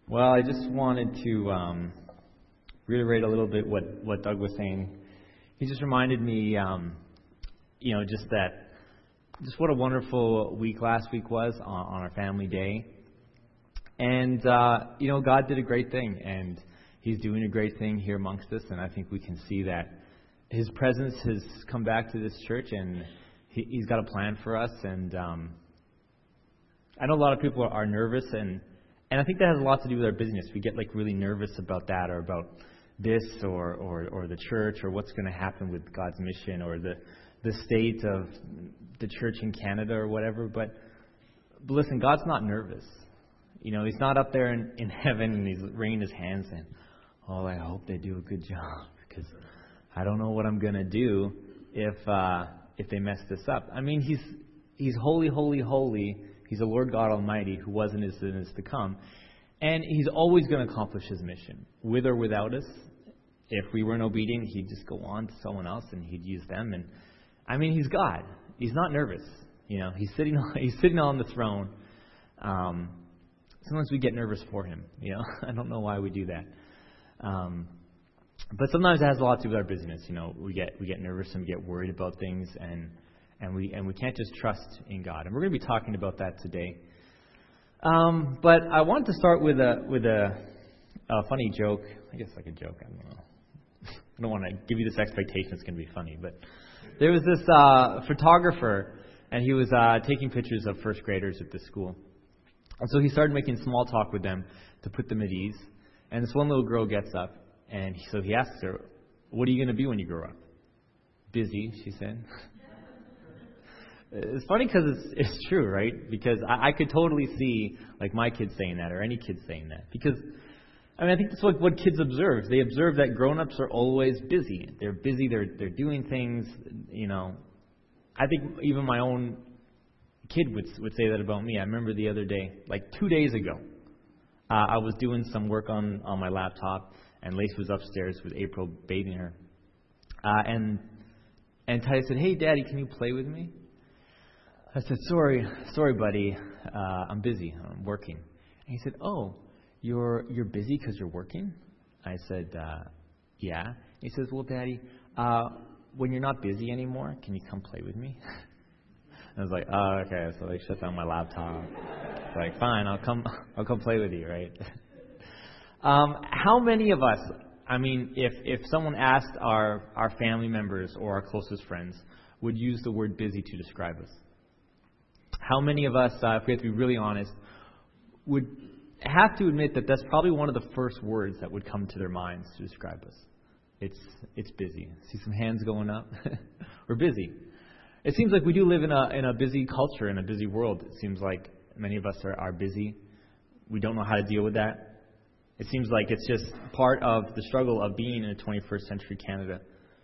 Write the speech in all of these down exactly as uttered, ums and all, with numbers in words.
Well, I just wanted to um, reiterate a little bit what, what Doug was saying. He just reminded me, um, you know, just that, just what a wonderful week last week was on, on our family day. And, uh, you know, God did a great thing, and He's doing a great thing here amongst us, and I think we can see that His presence has come back to this church, and he, He's got a plan for us. And um, I know a lot of people are, are nervous, and And I think that has a lot to do with our business. We get like really nervous about that, or about this, or or, or the church, or what's going to happen with God's mission, or the the state of the church in Canada, or whatever. But, but listen, God's not nervous. You know, He's not up there in, in heaven and He's wringing His hands saying, "Oh, I hope they do a good job, because I don't know what I'm going to do if uh, if they mess this up." I mean, He's He's holy, holy, holy. He's the Lord God Almighty, who was and is and is to come. And He's always going to accomplish His mission, with or without us. If we weren't obedient, He'd just go on to someone else and He'd use them. And I mean, He's God. He's not nervous. You know, He's sitting on, He's sitting on the throne. Um, sometimes we get nervous for Him. You know, I don't know why we do that. Um, but sometimes it has a lot to do with our business. You know, we get we get nervous and we get worried about things, and And we and we can't just trust in God. And we're going to be talking about that today. Um, but I wanted to start with a with a, a funny joke. I guess like a joke. I don't know. I don't want to give you this expectation it's going to be funny. But there was this uh, photographer, and he was uh, taking pictures of first graders at this school. And so he started making small talk with them to put them at ease. And this one little girl gets up, and he, so he asks her, "What are you going to be when you grow up?" "Busy," she said. It's funny because it's, it's true, right? Because I, I could totally see like my kids saying that, or any kids saying that. Because, I mean, I think that's what, what kids observe. They observe that grown-ups are always busy. They're busy, they're they're doing things, you know. I think even my own kid would would say that about me. I remember the other day, like two days ago, uh, I was doing some work on, on my laptop, and Lace was upstairs with April bathing her. Uh, and, and Ty said, "Hey, Daddy, can you play with me?" I said, sorry, sorry, buddy, uh, I'm busy, I'm working. And he said, "Oh, you're you're busy because you're working?" I said, uh, yeah. He says, "Well, Daddy, uh, when you're not busy anymore, can you come play with me?" I was like, oh, okay, so I shut down my laptop. It's like, fine, I'll come, I'll come play with you, right? um, how many of us, I mean, if, if someone asked our, our family members or our closest friends, would use the word busy to describe us? How many of us, uh, if we have to be really honest, would have to admit that that's probably one of the first words that would come to their minds to describe us? It's it's busy. See some hands going up? We're busy. It seems like we do live in a in a busy culture, in a busy world. It seems like many of us are, are busy. We don't know how to deal with that. It seems like it's just part of the struggle of being in a twenty-first century Canada.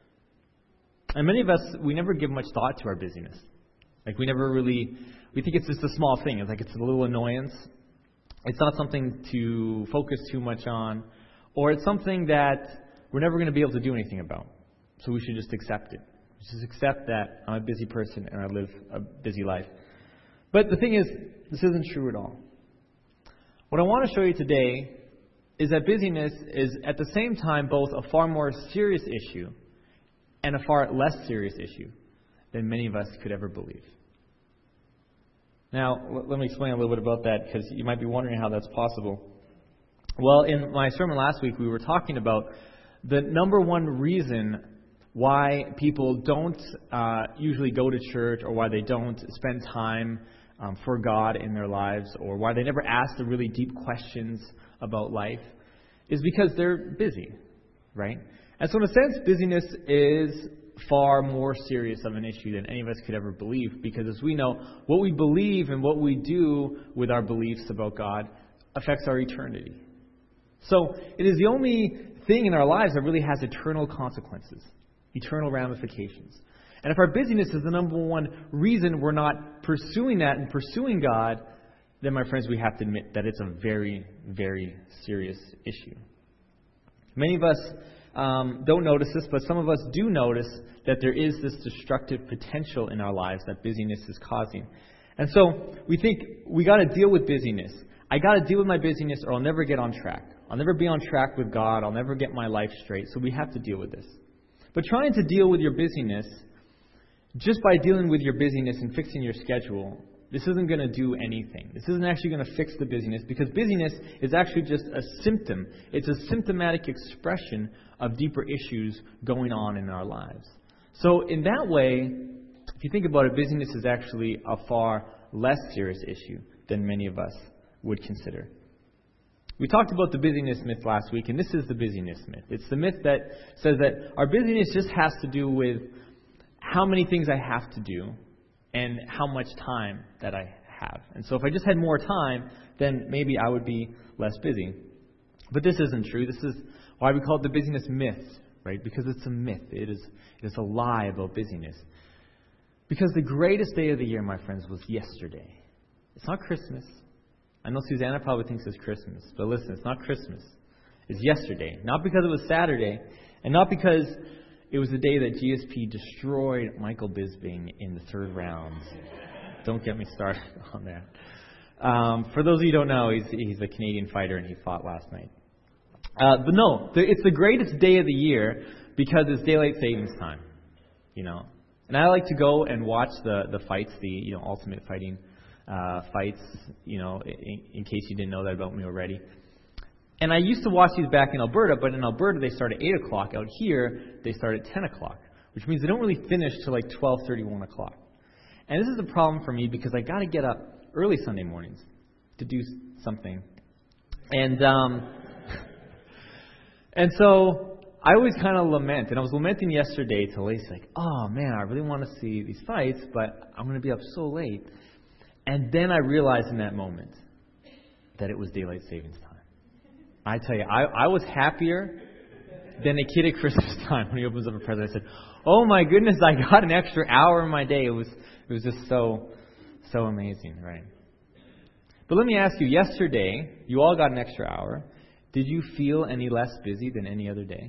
And many of us, we never give much thought to our busyness. Like we never really, we think it's just a small thing. It's like it's a little annoyance. It's not something to focus too much on, or it's something that we're never going to be able to do anything about. So we should just accept it. Just accept that I'm a busy person and I live a busy life. But the thing is, this isn't true at all. What I want to show you today is that busyness is at the same time both a far more serious issue and a far less serious issue than many of us could ever believe. Now, let me explain a little bit about that, because you might be wondering how that's possible. Well, in my sermon last week, we were talking about the number one reason why people don't uh, usually go to church, or why they don't spend time um, for God in their lives, or why they never ask the really deep questions about life, is because they're busy, right? And so in a sense, busyness is far more serious of an issue than any of us could ever believe, because as we know, what we believe and what we do with our beliefs about God affects our eternity. So it is the only thing in our lives that really has eternal consequences, eternal ramifications. And if our busyness is the number one reason we're not pursuing that and pursuing God, then, my friends, we have to admit that it's a very, very serious issue. Many of us Um, don't notice this, but some of us do notice that there is this destructive potential in our lives that busyness is causing. And so we think we got to deal with busyness. I got to deal with my busyness or I'll never get on track. I'll never be on track with God. I'll never get my life straight. So we have to deal with this. But trying to deal with your busyness, just by dealing with your busyness and fixing your schedule, this isn't going to do anything. This isn't actually going to fix the busyness, because busyness is actually just a symptom. It's a symptomatic expression of deeper issues going on in our lives. So in that way, if you think about it, busyness is actually a far less serious issue than many of us would consider. We talked about the busyness myth last week, and this is the busyness myth. It's the myth that says that our busyness just has to do with how many things I have to do and how much time that I have. And so if I just had more time, then maybe I would be less busy. But this isn't true. This is why we call it the busyness myth, right? Because it's a myth. It is, it is a lie about busyness. Because the greatest day of the year, my friends, was yesterday. It's not Christmas. I know Susanna probably thinks it's Christmas, but listen, it's not Christmas. It's yesterday. Not because it was Saturday, and not because it was the day that G S P destroyed Michael Bisping in the third round. Don't get me started on that. Um, for those of you who don't know, he's, he's a Canadian fighter, and he fought last night. Uh, but no, the, it's the greatest day of the year because it's daylight savings time, you know. And I like to go and watch the, the fights, the you know ultimate fighting uh, fights, you know, in, in case you didn't know that about me already. And I used to watch these back in Alberta, but in Alberta they start at eight o'clock. Out here, they start at ten o'clock, which means they don't really finish till like twelve thirty, one o'clock. And this is a problem for me because I got to get up early Sunday mornings to do something. And um, and so I always kind of lament, and I was lamenting yesterday to Lacey, like, oh man, I really want to see these fights, but I'm going to be up so late. And then I realized in that moment that it was daylight savings time. I tell you, I, I was happier than a kid at Christmas time when he opens up a present. I said, oh my goodness, I got an extra hour in my day. It was it was just so, so amazing, right? But let me ask you, yesterday, you all got an extra hour. Did you feel any less busy than any other day?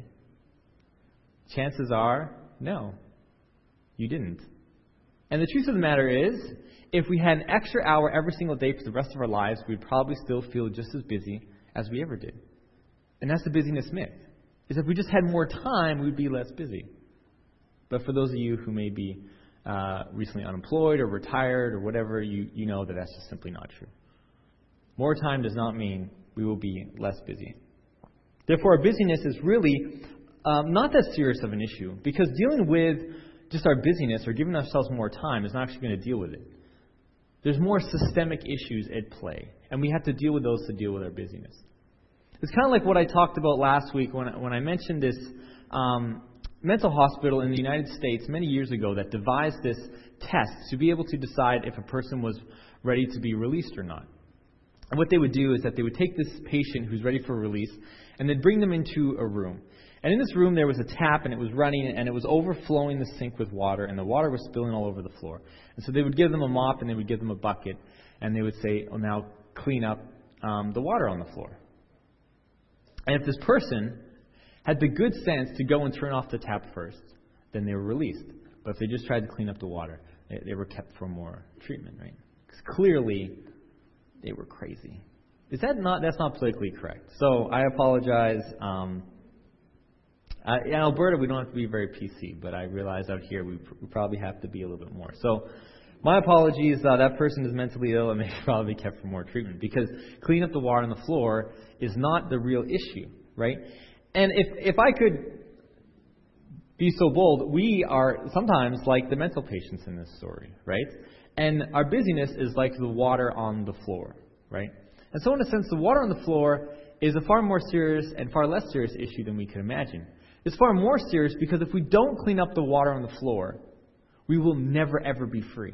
Chances are, no, you didn't. And the truth of the matter is, if we had an extra hour every single day for the rest of our lives, we'd probably still feel just as busy as we ever did. And that's the busyness myth, is if we just had more time, we'd be less busy. But for those of you who may be uh, recently unemployed or retired or whatever, you, you know that that's just simply not true. More time does not mean we will be less busy. Therefore, our busyness is really um, not that serious of an issue, because dealing with just our busyness or giving ourselves more time is not actually going to deal with it. There's more systemic issues at play, and we have to deal with those to deal with our busyness. It's kind of like what I talked about last week when I, when I mentioned this um, mental hospital in the United States many years ago that devised this test to be able to decide if a person was ready to be released or not. And what they would do is that they would take this patient who's ready for release and they'd bring them into a room. And in this room there was a tap and it was running and it was overflowing the sink with water and the water was spilling all over the floor. And so they would give them a mop and they would give them a bucket and they would say, oh, now clean up um, the water on the floor. And if this person had the good sense to go and turn off the tap first, then they were released. But if they just tried to clean up the water, they, they were kept for more treatment, right? Because clearly they were crazy. Is that not? That's not politically correct. So I apologize. Um, uh, in Alberta, we don't have to be very P C, but I realize out here we, we probably have to be a little bit more. So my apologies. Uh, that person is mentally ill and may probably be kept for more treatment, because cleaning up the water on the floor is not the real issue, right? And if if I could be so bold, we are sometimes like the mental patients in this story, right? And our busyness is like the water on the floor, right? And so in a sense, the water on the floor is a far more serious and far less serious issue than we can imagine. It's far more serious because if we don't clean up the water on the floor, we will never ever be free.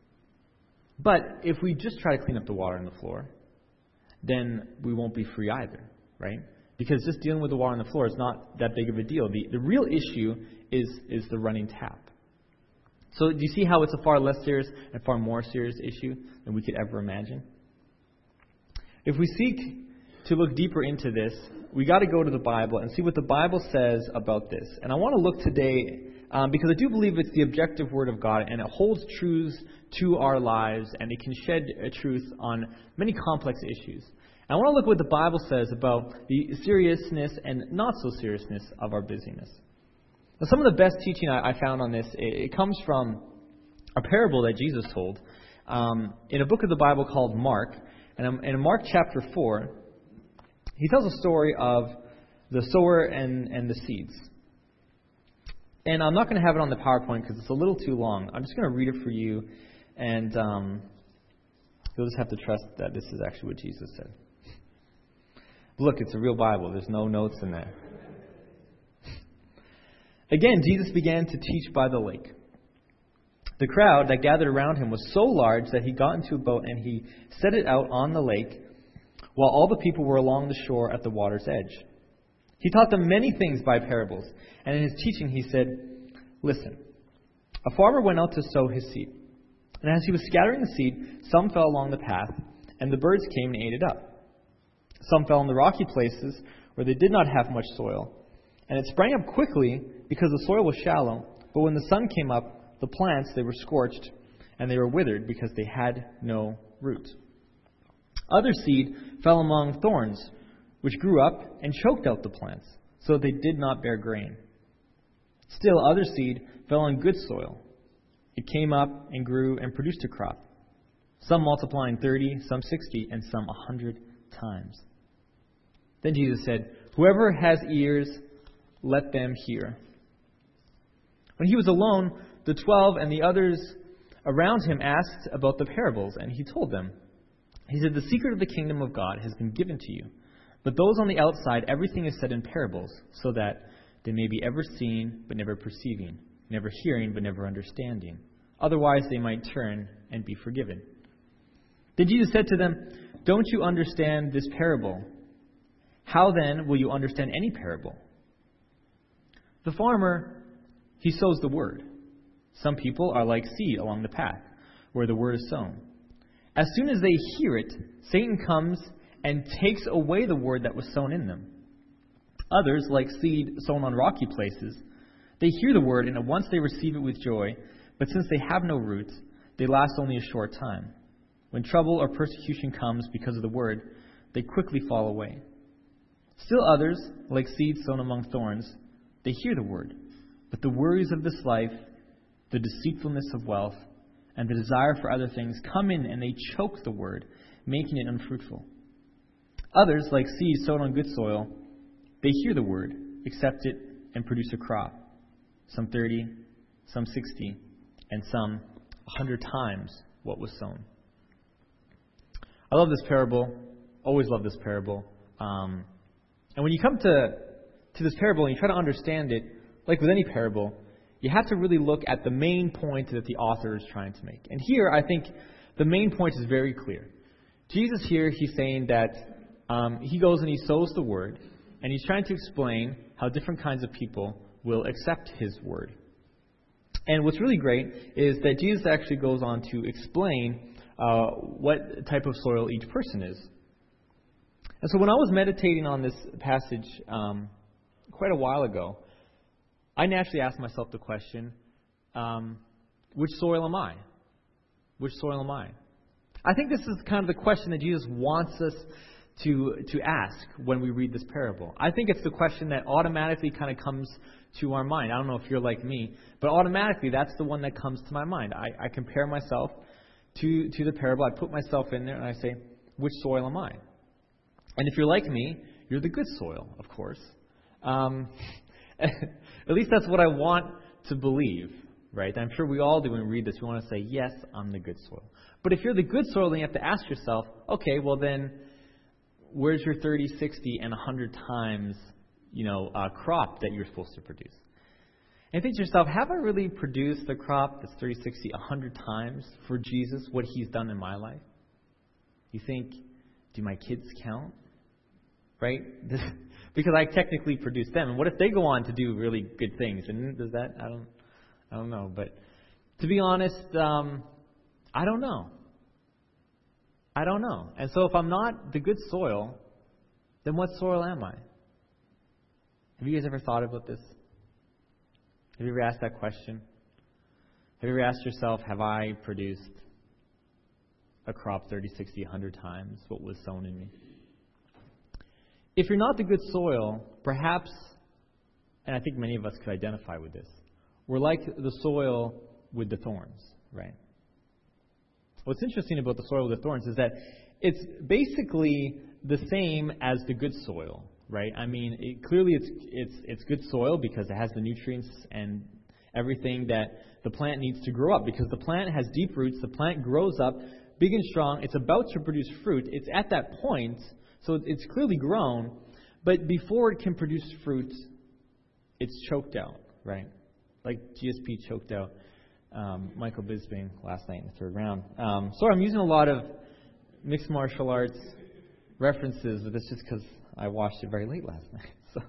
But if we just try to clean up the water on the floor, then we won't be free either, right? Because just dealing with the water on the floor is not that big of a deal. The, the real issue is, is the running tap. So do you see how it's a far less serious and far more serious issue than we could ever imagine? If we seek to look deeper into this, we got to go to the Bible and see what the Bible says about this. And I want to look today um, because I do believe it's the objective Word of God, and it holds truths to our lives, and it can shed a truth on many complex issues. I want to look at what the Bible says about the seriousness and not so seriousness of our busyness. Now, some of the best teaching I, I found on this, it, it comes from a parable that Jesus told um, in a book of the Bible called Mark. And in Mark chapter four, he tells a story of the sower and, and the seeds. And I'm not going to have it on the PowerPoint because it's a little too long. I'm just going to read it for you, and um, you'll just have to trust that this is actually what Jesus said. Look, it's a real Bible. There's no notes in there. Again, Jesus began to teach by the lake. The crowd that gathered around him was so large that he got into a boat and he set it out on the lake while all the people were along the shore at the water's edge. He taught them many things by parables, and in his teaching he said, "Listen, a farmer went out to sow his seed. And as he was scattering the seed, some fell along the path, and the birds came and ate it up. Some fell in the rocky places where they did not have much soil. And it sprang up quickly because the soil was shallow. But when the sun came up, the plants, they were scorched, and they were withered because they had no root. Other seed fell among thorns, which grew up and choked out the plants, so that they did not bear grain. Still other seed fell on good soil. It came up and grew and produced a crop, some multiplying thirty, some sixty, and some a hundred times." Then Jesus said, "Whoever has ears, let them hear." When he was alone, the twelve and the others around him asked about the parables, and he told them. He said, "The secret of the kingdom of God has been given to you. But those on the outside, everything is said in parables, so that they may be ever seeing, but never perceiving, never hearing, but never understanding. Otherwise they might turn and be forgiven." Then Jesus said to them, "Don't you understand this parable? How then will you understand any parable? The farmer, he sows the word. Some people are like seed along the path, where the word is sown. As soon as they hear it, Satan comes and takes away the word that was sown in them. Others, like seed sown on rocky places, they hear the word, and at once they receive it with joy, but since they have no roots, they last only a short time. When trouble or persecution comes because of the word, they quickly fall away. Still others, like seeds sown among thorns, they hear the word, but the worries of this life, the deceitfulness of wealth, and the desire for other things come in and they choke the word, making it unfruitful. Others, like seeds sown on good soil, they hear the word, accept it, and produce a crop, some thirty, some sixty, and some a hundred times what was sown." I love this parable. Always love this parable. Um, and when you come to, to this parable and you try to understand it, like with any parable, you have to really look at the main point that the author is trying to make. And here, I think the main point is very clear. Jesus here, he's saying that um, he goes and he sows the word, and he's trying to explain how different kinds of people will accept his word. And what's really great is that Jesus actually goes on to explain uh, what type of soil each person is. And so when I was meditating on this passage um, quite a while ago, I naturally asked myself the question, um, which soil am I? Which soil am I? I think this is kind of the question that Jesus wants us to to ask when we read this parable. I think it's the question that automatically kind of comes to our mind. I don't know if you're like me, but automatically that's the one that comes to my mind. I, I compare myself to, to the parable. I put myself in there and I say, which soil am I? And if you're like me, you're the good soil, of course. Um, at least that's what I want to believe, right? I'm sure we all do when we read this. We want to say, yes, I'm the good soil. But if you're the good soil, then you have to ask yourself, okay, well then, where's your thirty, sixty, and one hundred times, you know, uh, crop that you're supposed to produce? And think to yourself, have I really produced the crop that's thirty, sixty, one hundred times for Jesus, what he's done in my life? You think, do my kids count? Right? Because I technically produced them. And what if they go on to do really good things? And does that, I don't, I don't know. But to be honest, um, I don't know. I don't know. And so if I'm not the good soil, then what soil am I? Have you guys ever thought about this? Have you ever asked that question? Have you ever asked yourself, have I produced a crop thirty, sixty, one hundred times what was sown in me? if you're not the good soil, perhaps, and I think many of us could identify with this, we're like the soil with the thorns, right? What's interesting about the soil with the thorns is that it's basically the same as the good soil, right? I mean, it, clearly it's it's it's good soil because it has the nutrients and everything that the plant needs to grow up, because the plant has deep roots, the plant grows up big and strong, it's about to produce fruit, it's at that point, so it's clearly grown, but before it can produce fruit, it's choked out, right? Like G S P choked out um, Michael Bisping last night in the third round. Um, sorry, I'm using a lot of mixed martial arts references, but that's just because I watched it very late last night. So.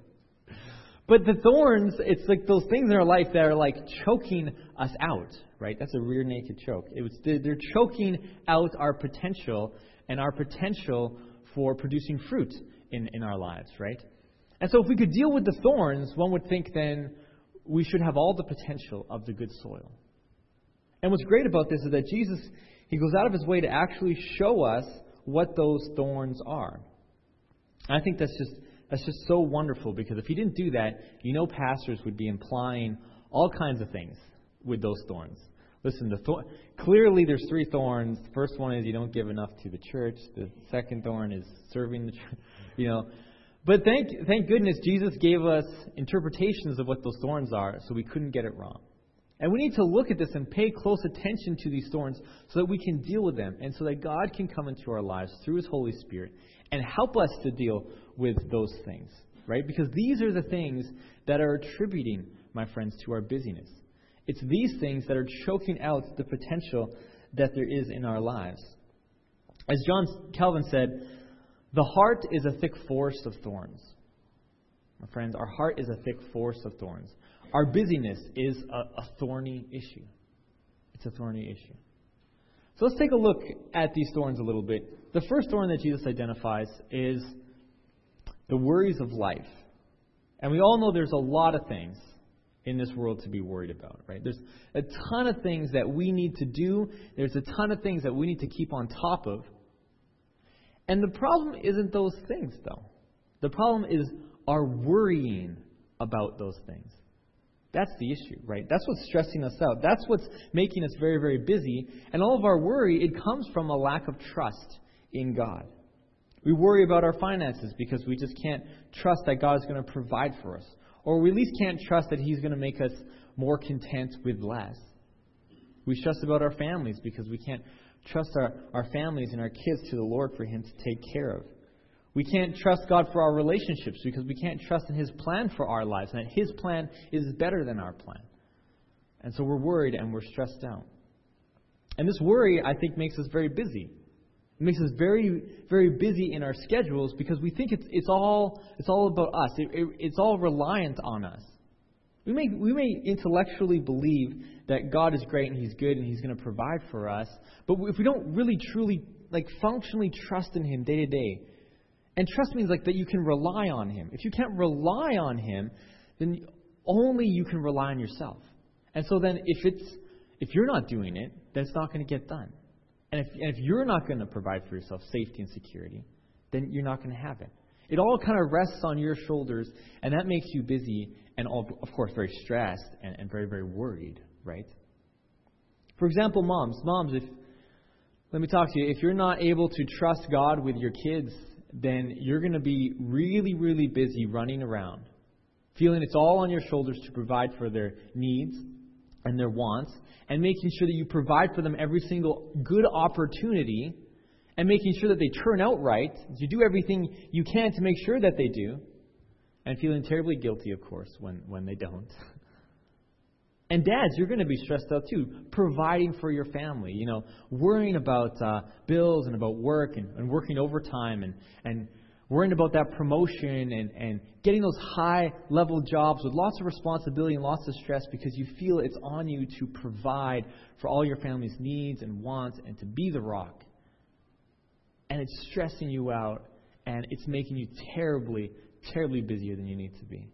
But the thorns, it's like those things in our life that are like choking us out, right? That's a rear naked choke. It was, they're choking out our potential and our potential for producing fruit in, in our lives, right? And so if we could deal with the thorns, one would think then we should have all the potential of the good soil. And what's great about this is that Jesus, He goes out of His way to actually show us what those thorns are. And I think that's just that's just so wonderful, because if He didn't do that, you know pastors would be implying all kinds of things with those thorns. Listen, the thorn, clearly there's three thorns. The first one is you don't give enough to the church. The second thorn is serving the church, you know. But thank thank goodness Jesus gave us interpretations of what those thorns are, so we couldn't get it wrong. And we need to look at this and pay close attention to these thorns so that we can deal with them, and so that God can come into our lives through His Holy Spirit and help us to deal with those things, right? Because these are the things that are attributing, my friends, to our busyness. It's these things that are choking out the potential that there is in our lives. As John Calvin said, the heart is a thick forest of thorns. My friends, our heart is a thick forest of thorns. Our busyness is a, a thorny issue. It's a thorny issue. So let's take a look at these thorns a little bit. The first thorn that Jesus identifies is the worries of life. And we all know there's a lot of things in this world to be worried about, right? There's a ton of things that we need to do. There's a ton of things that we need to keep on top of. And the problem isn't those things, though. The problem is our worrying about those things. That's the issue, right? That's what's stressing us out. That's what's making us very, very busy. And all of our worry, it comes from a lack of trust in God. We worry about our finances because we just can't trust that God is going to provide for us. Or we at least can't trust that He's going to make us more content with less. We stress about our families because we can't trust our, our families and our kids to the Lord for Him to take care of. We can't trust God for our relationships because we can't trust in His plan for our lives, and that His plan is better than our plan. And so we're worried and we're stressed out. And this worry, I think, makes us very busy. It makes us very, very busy in our schedules because we think it's it's all it's all about us. It, it, it's all reliant on us. We may we may intellectually believe that God is great and He's good and He's going to provide for us, but if we don't really truly like functionally trust in Him day to day. And trust means like that you can rely on Him. If you can't rely on Him, then only you can rely on yourself. And so then if it's if you're not doing it, then it's not going to get done. And if, and if you're not going to provide for yourself safety and security, then you're not going to have it. It all kind of rests on your shoulders, and that makes you busy and, all, of course, very stressed and, and very, very worried, right? For example, moms. Moms, if let me talk to you. If you're not able to trust God with your kids, then you're going to be really, really busy running around, feeling it's all on your shoulders to provide for their needs and their wants, and making sure that you provide for them every single good opportunity, and making sure that they turn out right. You do everything you can to make sure that they do, and feeling terribly guilty, of course, when, when they don't. And dads, you're going to be stressed out too, providing for your family, you know, worrying about uh, bills and about work and, and working overtime and, and worrying about that promotion and, and getting those high-level jobs with lots of responsibility and lots of stress because you feel it's on you to provide for all your family's needs and wants and to be the rock. And it's stressing you out, and it's making you terribly, terribly busier than you need to be.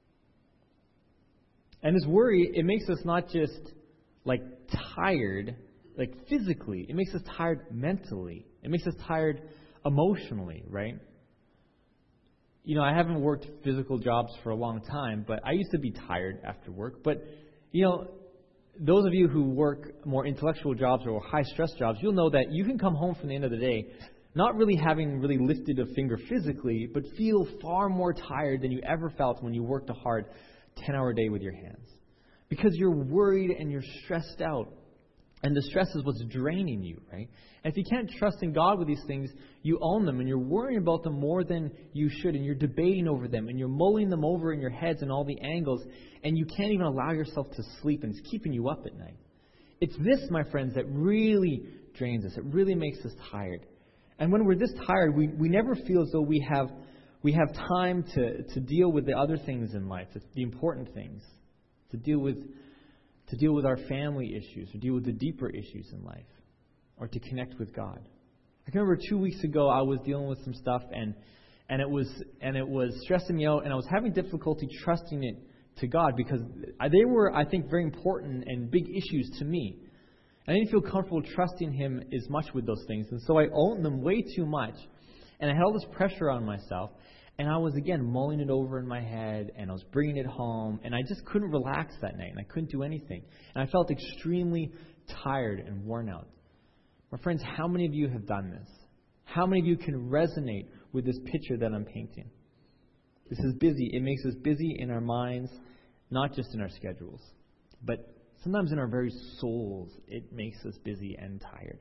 And this worry, it makes us not just, like, tired, like, physically. It makes us tired mentally. It makes us tired emotionally, right? you know, I haven't worked physical jobs for a long time, but I used to be tired after work. But, you know, those of you who work more intellectual jobs or high-stress jobs, you'll know that you can come home from the end of the day not really having really lifted a finger physically, but feel far more tired than you ever felt when you worked a hard ten-hour day with your hands. Because you're worried and you're stressed out. And the stress is what's draining you, right? And if you can't trust in God with these things, you own them and you're worrying about them more than you should, and you're debating over them and you're mulling them over in your heads and all the angles, and you can't even allow yourself to sleep, and it's keeping you up at night. It's this, my friends, that really drains us. It really makes us tired. And when we're this tired, we, we never feel as though we have we have time to, to deal with the other things in life, the important things, to deal with to deal with our family issues, or deal with the deeper issues in life, or to connect with God. I can remember two weeks ago I was dealing with some stuff, and and it was and it was stressing me out, and I was having difficulty trusting it to God because they were, I think, very important and big issues to me. I didn't feel comfortable trusting Him as much with those things, and so I owned them way too much, and I had all this pressure on myself. And I was, again, mulling it over in my head, and I was bringing it home, and I just couldn't relax that night, and I couldn't do anything. And I felt extremely tired and worn out. My friends, how many of you have done this? How many of you can resonate with this picture that I'm painting? This is busy. It makes us busy in our minds, not just in our schedules, but sometimes in our very souls. It makes us busy and tired.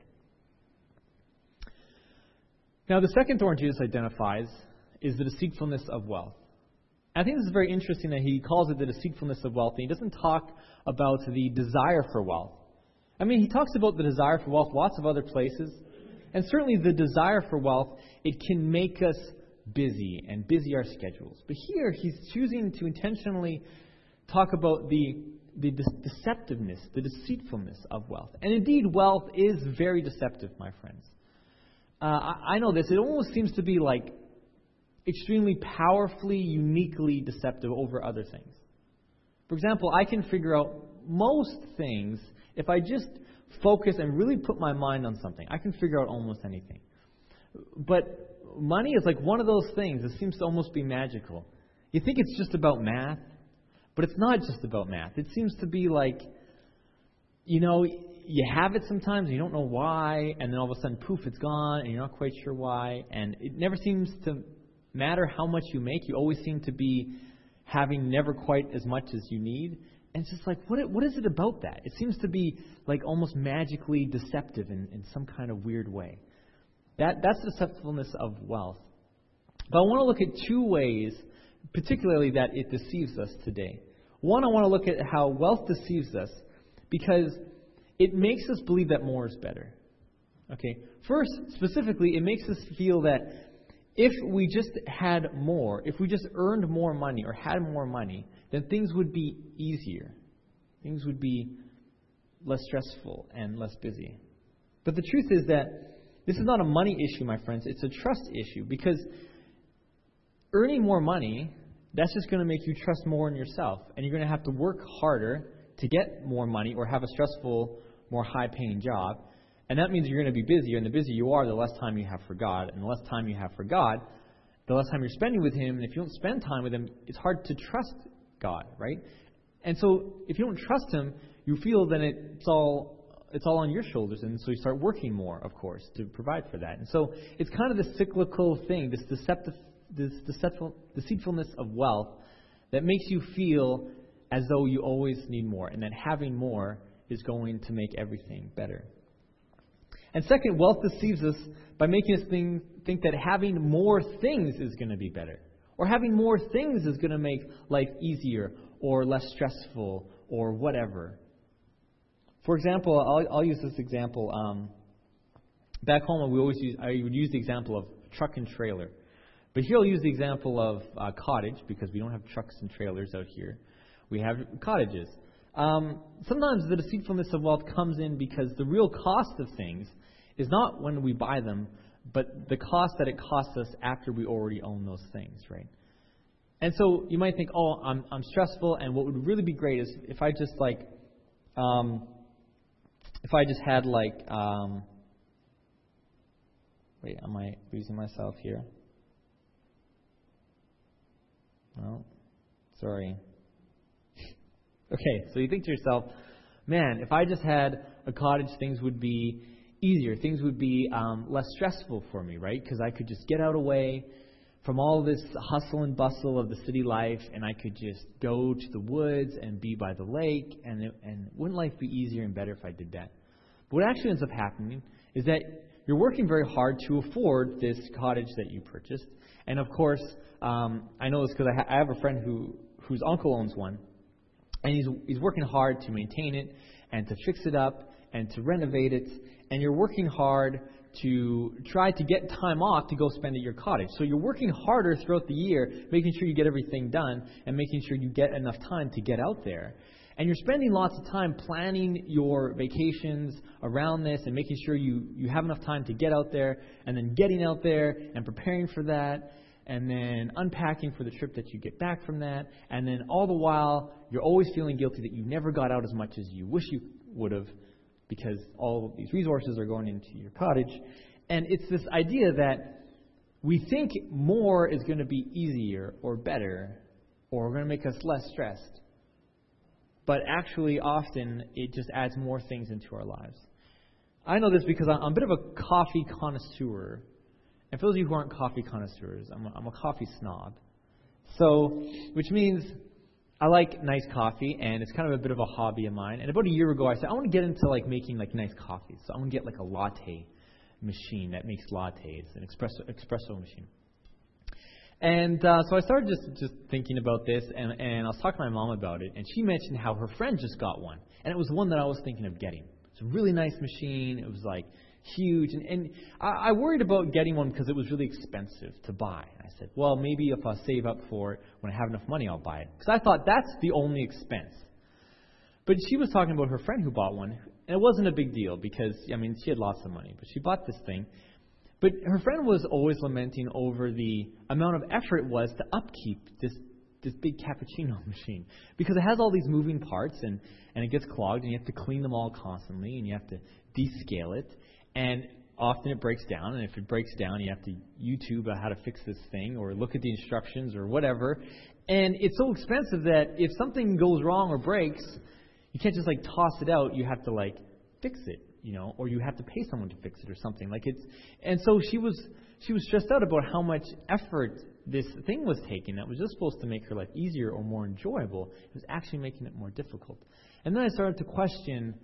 Now, the second thorn Jesus identifies is the deceitfulness of wealth. I think this is very interesting that he calls it the deceitfulness of wealth, and he doesn't talk about the desire for wealth. I mean, he talks about the desire for wealth lots of other places, and certainly the desire for wealth, it can make us busy and busy our schedules. But here, he's choosing to intentionally talk about the, the de- deceptiveness, the deceitfulness of wealth. And indeed, wealth is very deceptive, my friends. Uh, I, I know this. It almost seems to be like extremely powerfully, uniquely deceptive over other things. For example, I can figure out most things if I just focus and really put my mind on something. I can figure out almost anything. But money is like one of those things that seems to almost be magical. You think it's just about math, but it's not just about math. It seems to be like, you know, you have it sometimes and you don't know why, and then all of a sudden, poof, it's gone, and you're not quite sure why. And it never seems to matter how much you make. You always seem to be having never quite as much as you need. And it's just like, what what is it about that? It seems to be like almost magically deceptive in, in some kind of weird way. That That's the deceptiveness of wealth. But I want to look at two ways, particularly that it deceives us today. One, I want to look at how wealth deceives us because it makes us believe that more is better. Okay. First, specifically, it makes us feel that if we just had more, if we just earned more money or had more money, then things would be easier. Things would be less stressful and less busy. But the truth is that this is not a money issue, my friends. It's a trust issue, because earning more money, that's just going to make you trust more in yourself. And you're going to have to work harder to get more money or have a stressful, more high-paying job. And that means you're going to be busier, and the busier you are, the less time you have for God. And the less time you have for God, the less time you're spending with Him. And if you don't spend time with Him, it's hard to trust God, right? And so if you don't trust Him, you feel that it's all it's all on your shoulders, and so you start working more, of course, to provide for that. And so it's kind of this cyclical thing, this deceptive, this deceitful, deceitfulness of wealth that makes you feel as though you always need more, and that having more is going to make everything better. And second, wealth deceives us by making us think, think that having more things is going to be better. Or having more things is going to make life easier or less stressful or whatever. For example, I'll, I'll use this example. Um, back home, we always use, I would use the example of truck and trailer. But here I'll use the example of uh, cottage, because we don't have trucks and trailers out here. We have cottages. Um, sometimes the deceitfulness of wealth comes in because the real cost of things is not when we buy them, but the cost that it costs us after we already own those things, right? And so you might think, oh, I'm I'm stressful, and what would really be great is if I just like, um, if I just had like, um, wait, am I losing myself here? Well, sorry. Okay, so you think to yourself, man, if I just had a cottage, things would be easier. Things would be um, less stressful for me, right? Because I could just get out away from all this hustle and bustle of the city life, and I could just go to the woods and be by the lake, and it, and wouldn't life be easier and better if I did that? But what actually ends up happening is that you're working very hard to afford this cottage that you purchased. And of course, um, I know this because I, ha- I have a friend who whose uncle owns one, and he's he's working hard to maintain it and to fix it up and to renovate it. And you're working hard to try to get time off to go spend at your cottage. So you're working harder throughout the year, making sure you get everything done and making sure you get enough time to get out there. And you're spending lots of time planning your vacations around this and making sure you, you have enough time to get out there, and then getting out there and preparing for that, and then unpacking for the trip that you get back from that. And then all the while, you're always feeling guilty that you never got out as much as you wish you would have, because all of these resources are going into your cottage. And it's this idea that we think more is going to be easier or better, or going to make us less stressed. But actually, often, it just adds more things into our lives. I know this because I'm a bit of a coffee connoisseur. And for those of you who aren't coffee connoisseurs, I'm a, I'm a coffee snob. So, which means I like nice coffee, and it's kind of a bit of a hobby of mine. And about a year ago, I said, I want to get into like making like nice coffee. So I want to get like a latte machine that makes lattes, an espresso, espresso machine. And uh, so I started just, just thinking about this, and, and I was talking to my mom about it, and she mentioned how her friend just got one. And it was one that I was thinking of getting. It's a really nice machine. It was like huge. And, and I, I worried about getting one because it was really expensive to buy. I said, well, maybe if I save up for it, when I have enough money, I'll buy it. Because I thought that's the only expense. But she was talking about her friend who bought one, and it wasn't a big deal because, I mean, she had lots of money. But she bought this thing. But her friend was always lamenting over the amount of effort it was to upkeep this this big cappuccino machine. Because it has all these moving parts, and, and it gets clogged, and you have to clean them all constantly, and you have to descale it. And often it breaks down, and if it breaks down, you have to YouTube how to fix this thing, or look at the instructions, or whatever. And it's so expensive that if something goes wrong or breaks, you can't just like toss it out. You have to like fix it. You know, or you have to pay someone to fix it or something. Like it's, and so she was she was stressed out about how much effort this thing was taking that was just supposed to make her life easier or more enjoyable. It was actually making it more difficult. And then I started to question,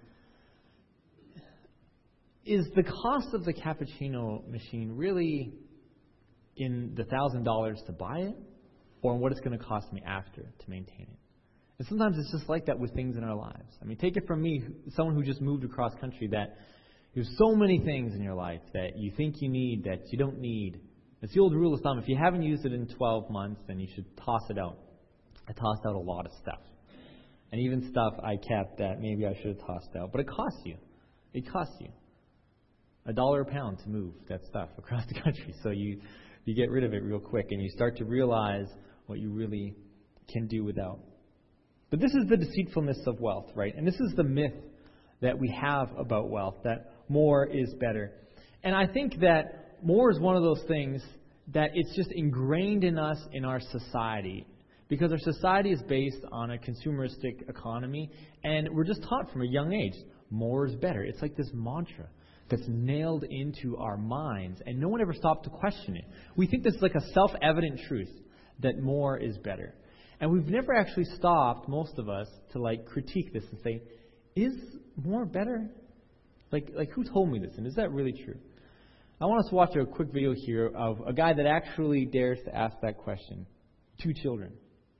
is the cost of the cappuccino machine really in the thousand dollars to buy it, or in what it's going to cost me after to maintain it? And sometimes it's just like that with things in our lives. I mean, take it from me, someone who just moved across country, that there's so many things in your life that you think you need that you don't need. It's the old rule of thumb. If you haven't used it in twelve months, then you should toss it out. I tossed out a lot of stuff. And even stuff I kept that maybe I should have tossed out. But it costs you. It costs you. A dollar a pound to move that stuff across the country. So you, you get rid of it real quick, and you start to realize what you really can do without. But this is the deceitfulness of wealth, right? And this is the myth that we have about wealth, that more is better. And I think that more is one of those things that it's just ingrained in us in our society, because our society is based on a consumeristic economy, and we're just taught from a young age, more is better. It's like this mantra that's nailed into our minds, and no one ever stopped to question it. We think this is like a self-evident truth, that more is better. And we've never actually stopped, most of us, to like critique this and say, is more better? Like, like who told me this? And is that really true? I want us to watch a quick video here of a guy that actually dares to ask that question. Two children.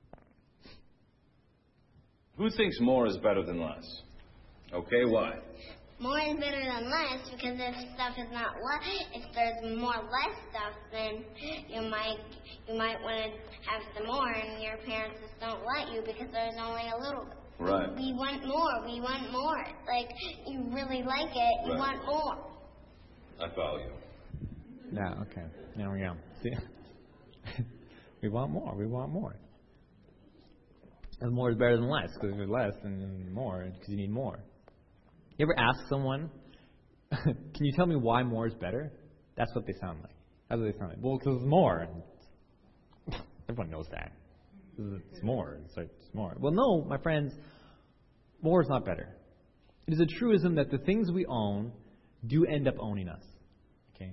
Who thinks more is better than less? Okay, why? More is better than less, because if stuff is not less, if there's more less stuff, then you might you might want to have some more, and your parents just don't let you because there's only a little bit. Right. We want more. We want more. Like, you really like it. You Right. want more. I follow you. Yeah, okay. There we go. See? we want more. We want more. And more is better than less, because if there's less, then you need more, because you need more. You ever ask someone, can you tell me why more is better? That's what they sound like. That's what they sound like. Well, because it's more. Everyone knows that. It's more. It's, like, it's more. Well, no, my friends, more is not better. It is a truism that the things we own do end up owning us. Okay?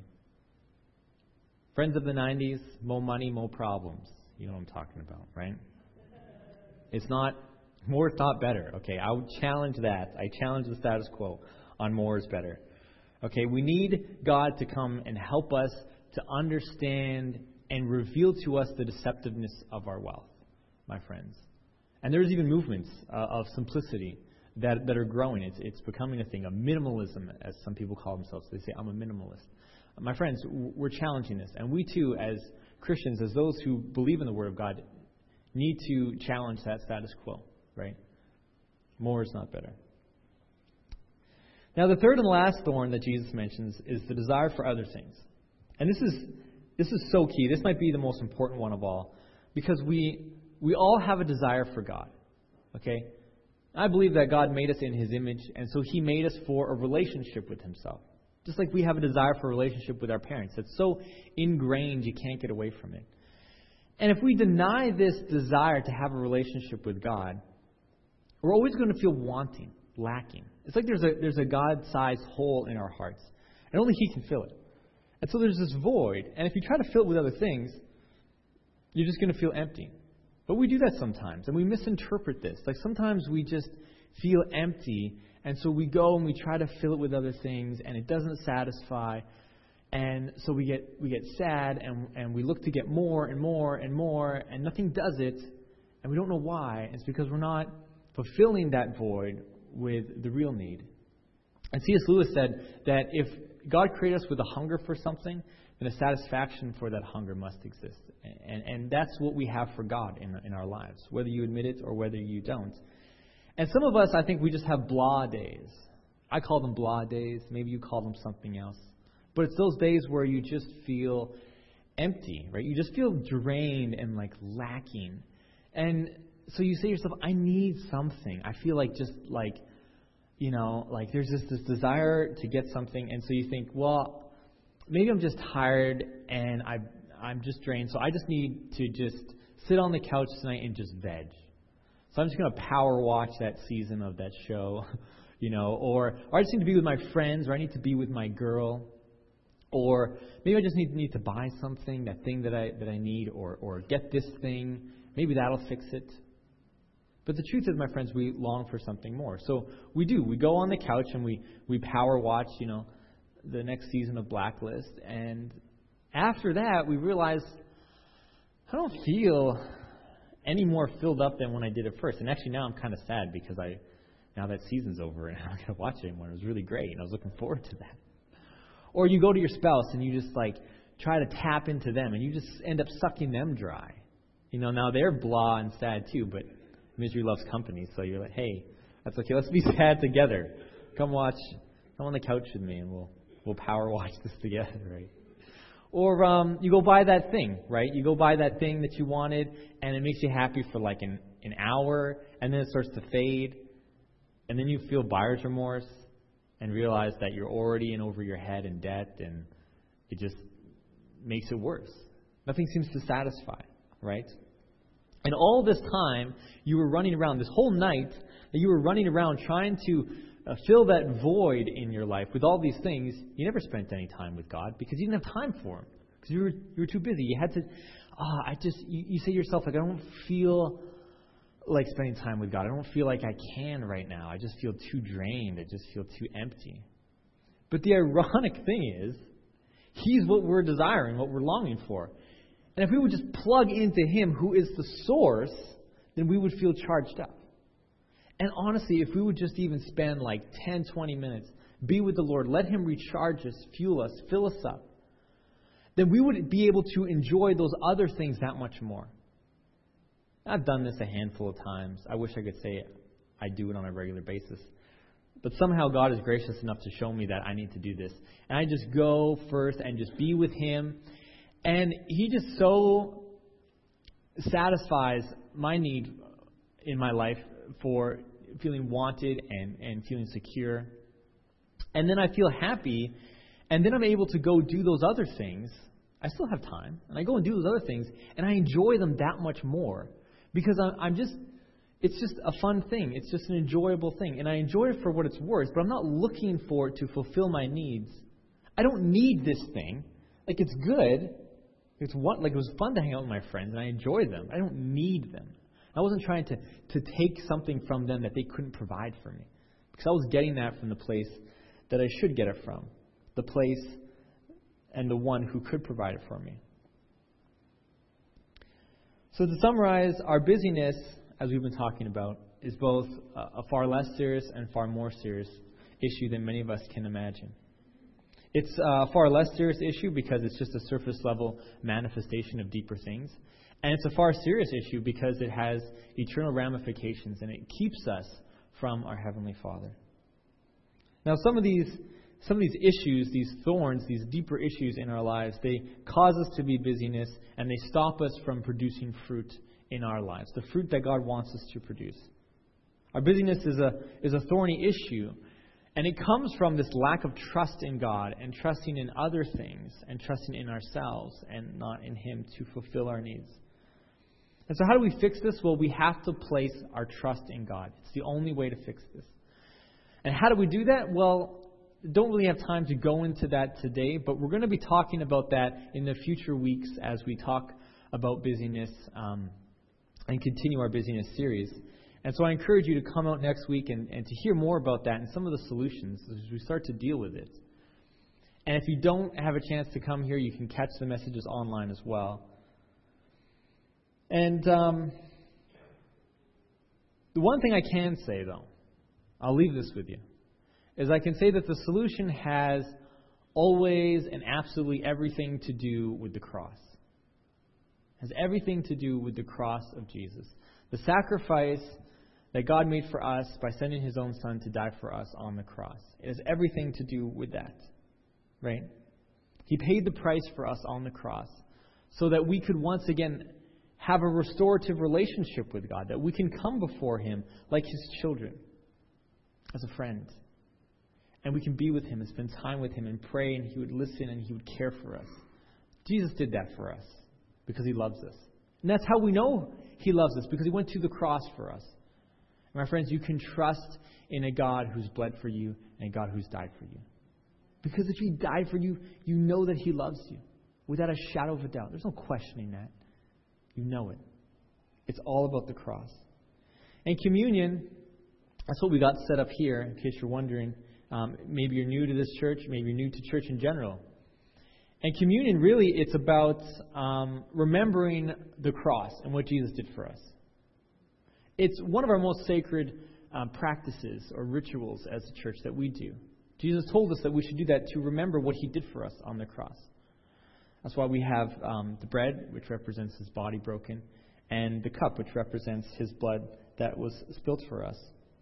Friends of the nineties, more money, more problems. You know what I'm talking about, right? It's not, more is not better. Okay? I would challenge that. I challenge the status quo on more is better. Okay? We need God to come and help us to understand and reveal to us the deceptiveness of our wealth, my friends. And there's even movements uh, of simplicity that that are growing. It's it's becoming a thing, a minimalism, as some people call themselves. They say, I'm a minimalist. My friends, we're challenging this. And we too, as Christians, as those who believe in the Word of God, need to challenge that status quo, right? More is not better. Now, the third and last thorn that Jesus mentions is the desire for other things. And this is this is so key. This might be the most important one of all, because we we all have a desire for God. Okay? I believe that God made us in His image, and so He made us for a relationship with Himself. Just like we have a desire for a relationship with our parents. It's so ingrained you can't get away from it. And if we deny this desire to have a relationship with God, we're always going to feel wanting, lacking. It's like there's a there's a God-sized hole in our hearts, and only He can fill it. And so there's this void, and if you try to fill it with other things, you're just going to feel empty. But we do that sometimes, and we misinterpret this. Like sometimes we just feel empty, and so we go and we try to fill it with other things, and it doesn't satisfy. And so we get we get sad, and, and we look to get more and more and more, and nothing does it, and we don't know why. It's because we're not fulfilling that void with the real need. And C S Lewis said that if God created us with a hunger for something, then a satisfaction for that hunger must exist. And, and that's what we have for God in, in our lives, whether you admit it or whether you don't. And some of us, I think we just have blah days. I call them blah days. Maybe you call them something else. But it's those days where you just feel empty, right? You just feel drained and like lacking. And so you say to yourself, I need something. I feel like just like, you know, like there's just this desire to get something. And so you think, well, maybe I'm just tired and I, I'm just drained. So I just need to just sit on the couch tonight and just veg. So I'm just going to power watch that season of that show, you know, or, or I just need to be with my friends, or I need to be with my girl. Or maybe I just need, need to buy something, that thing that I that I need, or, or get this thing. Maybe that'll fix it. But the truth is, my friends, we long for something more. So we do. We go on the couch and we, we power watch, you know, the next season of Blacklist. And after that, we realize I don't feel any more filled up than when I did at first. And actually now I'm kind of sad because I now that season's over and I'm not going to watch it anymore. It was really great, and I was looking forward to that. Or you go to your spouse and you just like try to tap into them and you just end up sucking them dry. You know, now they're blah and sad too, but misery loves company. So you're like, hey, that's okay. Let's be sad together. Come watch, come on the couch with me and we'll we'll power watch this together, right? Or um, you go buy that thing, right? You go buy that thing that you wanted and it makes you happy for like an, an hour, and then it starts to fade, and then you feel buyer's remorse and realize that you're already in over your head in debt, and it just makes it worse. Nothing seems to satisfy, right? And all this time, you were running around, this whole night, that you were running around trying to uh, fill that void in your life with all these things. You never spent any time with God because you didn't have time for Him. Because you were, you were too busy. You had to, ah, I just, you, you say to yourself, like, I don't feel like spending time with God. I don't feel like I can right now. I just feel too drained. I just feel too empty. But the ironic thing is, He's what we're desiring, what we're longing for. And if we would just plug into Him, who is the source, then we would feel charged up. And honestly, if we would just even spend like ten, twenty minutes, be with the Lord, let Him recharge us, fuel us, fill us up, then we would be able to enjoy those other things that much more. I've done this a handful of times. I wish I could say I do it on a regular basis. But somehow God is gracious enough to show me that I need to do this. And I just go first and just be with Him. And He just so satisfies my need in my life for feeling wanted and, and feeling secure. And then I feel happy. And then I'm able to go do those other things. I still have time. And I go and do those other things. And I enjoy them that much more. because I'm, I'm just, it's just a fun thing. It's just an enjoyable thing. And I enjoy it for what it's worth, but I'm not looking for it to fulfill my needs. I don't need this thing. Like, it's good. It's what, like, it was fun to hang out with my friends, and I enjoy them. I don't need them. I wasn't trying to, to take something from them that they couldn't provide for me. Because I was getting that from the place that I should get it from. The place and the one who could provide it for me. So to summarize, our busyness, as we've been talking about, is both a far less serious and far more serious issue than many of us can imagine. It's a far less serious issue because it's just a surface level manifestation of deeper things. And it's a far serious issue because it has eternal ramifications and it keeps us from our Heavenly Father. Now, some of these some of these issues, these thorns, these deeper issues in our lives, they cause us to be busyness and they stop us from producing fruit in our lives, the fruit that God wants us to produce. Our busyness is a is a thorny issue, and it comes from this lack of trust in God and trusting in other things and trusting in ourselves and not in Him to fulfill our needs. And so how do we fix this? Well, we have to place our trust in God. It's the only way to fix this. And how do we do that? Well, don't really have time to go into that today, but we're going to be talking about that in the future weeks as we talk about busyness um, and continue our busyness series. And so I encourage you to come out next week and, and to hear more about that and some of the solutions as we start to deal with it. And if you don't have a chance to come here, you can catch the messages online as well. And um, the one thing I can say, though, I'll leave this with you, is I can say that the solution has always and absolutely everything to do with the cross. It has everything to do with the cross of Jesus. The sacrifice that God made for us by sending His own Son to die for us on the cross. It has everything to do with that. Right? He paid the price for us on the cross so that we could once again have a restorative relationship with God, that we can come before Him like His children, as a friend. And we can be with Him and spend time with Him and pray, and He would listen and He would care for us. Jesus did that for us because He loves us. And that's how we know He loves us, because He went to the cross for us. And my friends, you can trust in a God who's bled for you and a God who's died for you. Because if He died for you, you know that He loves you without a shadow of a doubt. There's no questioning that. You know it. It's all about the cross. And communion, that's what we got set up here, in case you're wondering. Um, maybe you're new to this church. Maybe you're new to church in general. And communion, really, it's about um, remembering the cross and what Jesus did for us. It's one of our most sacred um, practices or rituals as a church that we do. Jesus told us that we should do that to remember what He did for us on the cross. That's why we have um, the bread, which represents His body broken, and the cup, which represents His blood that was spilled for us.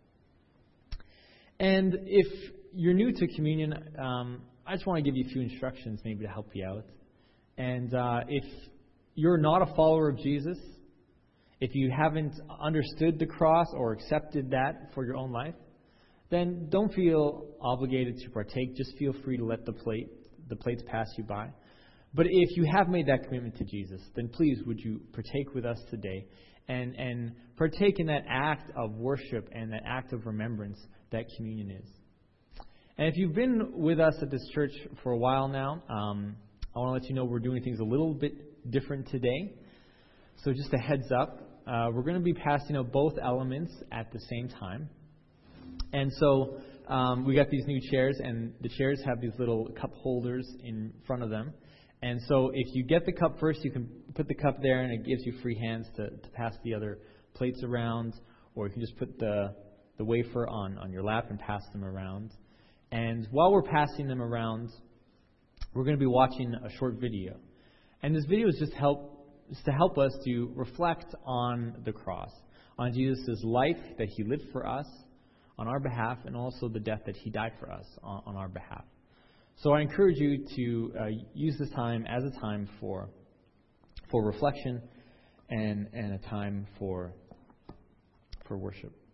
And if you're new to communion, um, I just want to give you a few instructions maybe to help you out. And uh, if you're not a follower of Jesus, if you haven't understood the cross or accepted that for your own life, then don't feel obligated to partake. Just feel free to let the plate, the plates pass you by. But if you have made that commitment to Jesus, then please would you partake with us today and, and partake in that act of worship and that act of remembrance that communion is. And if you've been with us at this church for a while now, um, I want to let you know we're doing things a little bit different today. So just a heads up, uh, we're going to be passing out both elements at the same time. And so um, we got these new chairs, and the chairs have these little cup holders in front of them. And so if you get the cup first, you can put the cup there, and it gives you free hands to, to pass the other plates around. Or you can just put the, the wafer on, on your lap and pass them around. And while we're passing them around, we're going to be watching a short video. And this video is just help is to help us to reflect on the cross, on Jesus' life that He lived for us on our behalf, and also the death that He died for us on, on our behalf. So I encourage you to uh, use this time as a time for for reflection and and a time for for worship.